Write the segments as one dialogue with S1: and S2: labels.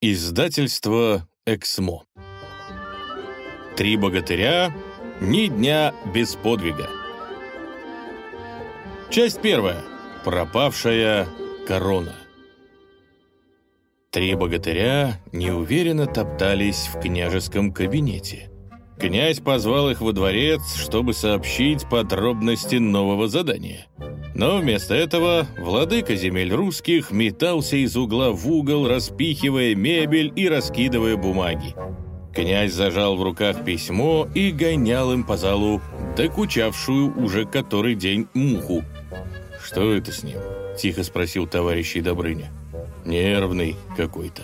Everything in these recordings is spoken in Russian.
S1: Издательство «Эксмо». «Три богатыря. Ни дня без подвига». Часть первая. Пропавшая корона. Три богатыря неуверенно топтались в княжеском кабинете. Князь позвал их во дворец, чтобы сообщить подробности нового задания. Но вместо этого владыка земель русских метался из угла в угол, распихивая мебель и раскидывая бумаги. Князь зажал в руках письмо и гонял им по залу докучавшую уже который день муху. «Что это с ним?» – тихо спросил товарищ Добрыня. «Нервный какой-то.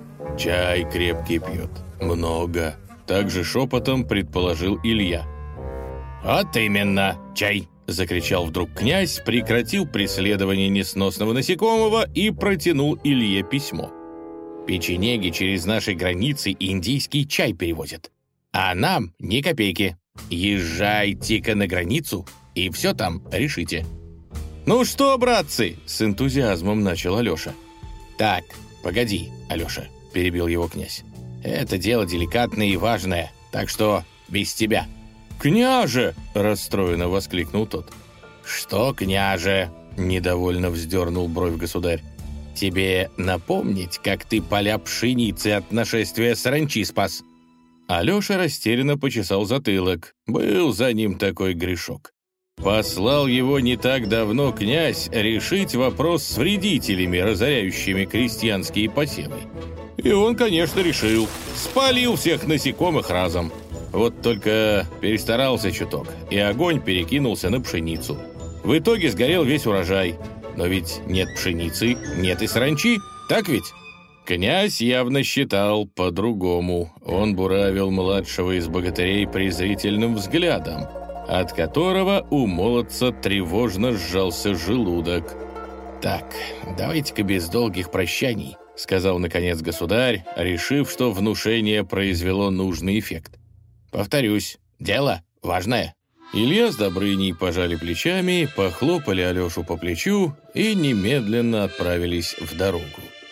S1: Чай крепкий пьет. Много». Также шепотом предположил Илья. «Вот именно, чай!» – закричал вдруг князь, прекратил преследование несносного насекомого и протянул Илье письмо. «Печенеги через наши границы индийский чай перевозят, а нам ни копейки. Езжайте-ка на границу и все там решите». «Ну что, братцы?» – с энтузиазмом начал Алеша. «Так, погоди, Алеша», – перебил его князь. «Это дело деликатное и важное, так что без тебя». «Княже!» – расстроенно воскликнул тот. «Что, княже?» – недовольно вздернул бровь государь. «Тебе напомнить, как ты поля пшеницы от нашествия саранчи спас?» Алеша растерянно почесал затылок. Был за ним такой грешок. Послал его не так давно князь решить вопрос с вредителями, разоряющими крестьянские посевы. И он, конечно, решил. Спалил всех насекомых разом. Вот только перестарался чуток, и огонь перекинулся на пшеницу. В итоге сгорел весь урожай. Но ведь нет пшеницы, нет и саранчи, так ведь? Князь явно считал по-другому. Он буравил младшего из богатырей презрительным взглядом, от которого у молодца тревожно сжался желудок. «Так, давайте-ка без долгих прощаний», — сказал наконец государь, решив, что внушение произвело нужный эффект. «Повторюсь, дело важное». Илья с Добрыней пожали плечами, похлопали Алешу по плечу и немедленно отправились в дорогу.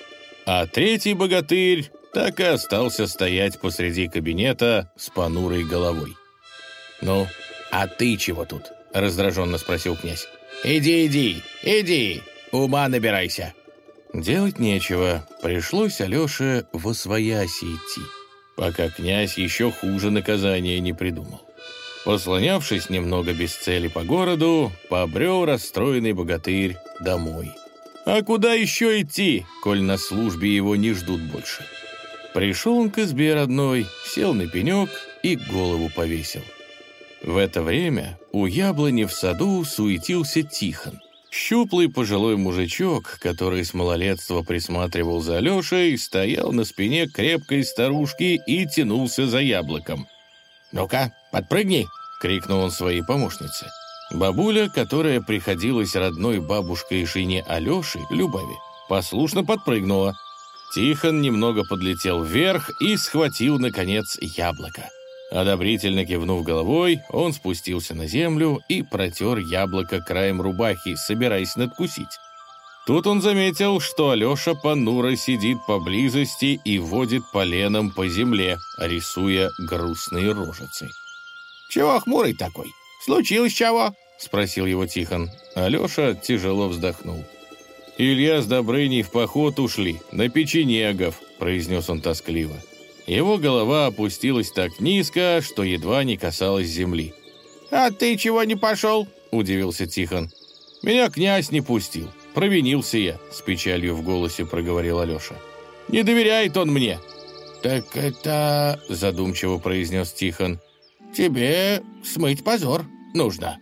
S1: А третий богатырь так и остался стоять посреди кабинета с понурой головой. «Ну, а ты чего тут?» — раздраженно спросил князь. «Иди, ума набирайся». Делать нечего, пришлось Алёше восвояси идти, пока князь еще хуже наказания не придумал. Послонявшись немного без цели по городу, побрел расстроенный богатырь домой. А куда еще идти, коль на службе его не ждут больше? Пришел он к избе родной, сел на пенек и голову повесил. В это время у яблони в саду суетился Тихон. Щуплый пожилой мужичок, который с малолетства присматривал за Алешей, стоял на спине крепкой старушки и тянулся за яблоком. «Ну-ка, подпрыгни!» — крикнул он своей помощнице. Бабуля, которая приходилась родной бабушкой жене Алеши, Любави, послушно подпрыгнула. Тихон немного подлетел вверх и схватил, наконец, яблоко. Одобрительно кивнув головой, он спустился на землю и протер яблоко краем рубахи, собираясь надкусить. Тут он заметил, что Алеша понуро сидит поблизости и водит поленом по земле, рисуя грустные рожицы. «Чего хмурый такой? Случилось чего?» — спросил его Тихон. Алеша тяжело вздохнул. «Илья с Добрыней в поход ушли, на печенегов», — произнес он тоскливо. Его голова опустилась так низко, что едва не касалась земли. «А ты чего не пошел?» — удивился Тихон. «Меня князь не пустил. Провинился я», — с печалью в голосе проговорил Алеша. «Не доверяет он мне». «Так это...» — задумчиво произнес Тихон. «Тебе смыть позор нужно».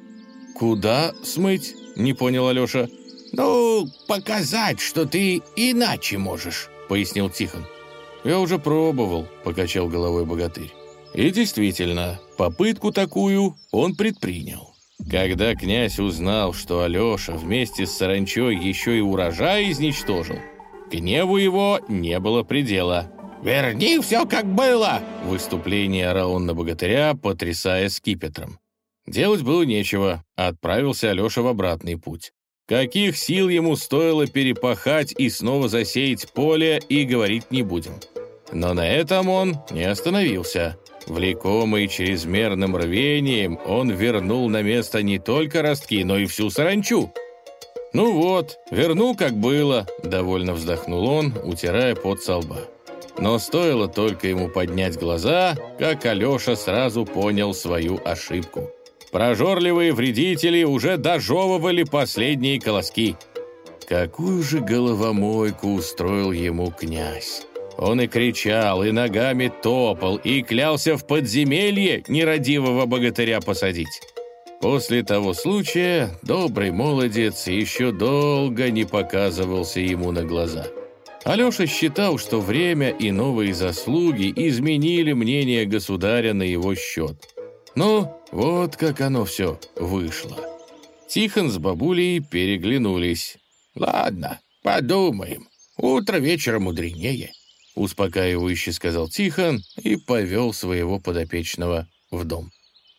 S1: «Куда смыть?» — не понял Алеша. «Ну, показать, что ты иначе можешь», — пояснил Тихон. «Я уже пробовал», — покачал головой богатырь. И действительно, попытку такую он предпринял. Когда князь узнал, что Алеша вместе с саранчой еще и урожай изничтожил, гневу его не было предела. «Верни все, как было!» — в выступлении орал он на богатыря, потрясая скипетром. Делать было нечего, отправился Алеша в обратный путь. Каких сил ему стоило перепахать и снова засеять поле, и говорить не будем. Но на этом он не остановился. Влекомый чрезмерным рвением, он вернул на место не только ростки, но и всю саранчу. «Ну вот, вернул, как было», — довольно вздохнул он, утирая пот со лба. Но стоило только ему поднять глаза, как Алеша сразу понял свою ошибку. Прожорливые вредители уже дожевывали последние колоски. Какую же головомойку устроил ему князь! Он и кричал, и ногами топал, и клялся в подземелье нерадивого богатыря посадить. После того случая добрый молодец еще долго не показывался ему на глаза. Алеша считал, что время и новые заслуги изменили мнение государя на его счет. Ну, вот как оно все вышло. Тихон с бабулей переглянулись. «Ладно, подумаем. Утро вечера мудренее», — успокаивающе сказал Тихон и повел своего подопечного в дом.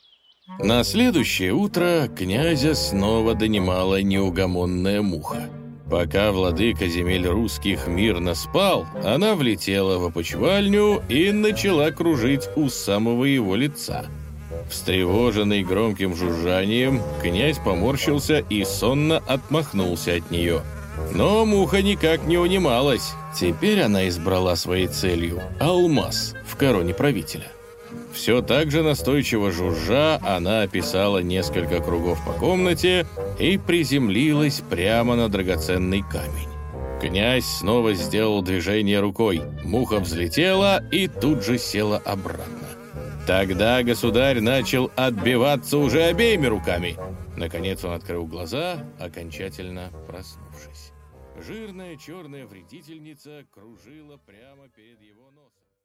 S1: На следующее утро князя снова донимала неугомонная муха. Пока владыка земель русских мирно спал, она влетела в опочивальню и начала кружить у самого его лица. Встревоженный громким жужжанием, князь поморщился и сонно отмахнулся от нее. Но муха никак не унималась. Теперь она избрала своей целью алмаз в короне правителя. Все так же настойчиво жужжа, она описала несколько кругов по комнате и приземлилась прямо на драгоценный камень. Князь снова сделал движение рукой, муха взлетела и тут же села обратно. Тогда государь начал отбиваться уже обеими руками. Наконец он открыл глаза, окончательно проснувшись. Жирная черная вредительница кружила прямо перед его носом.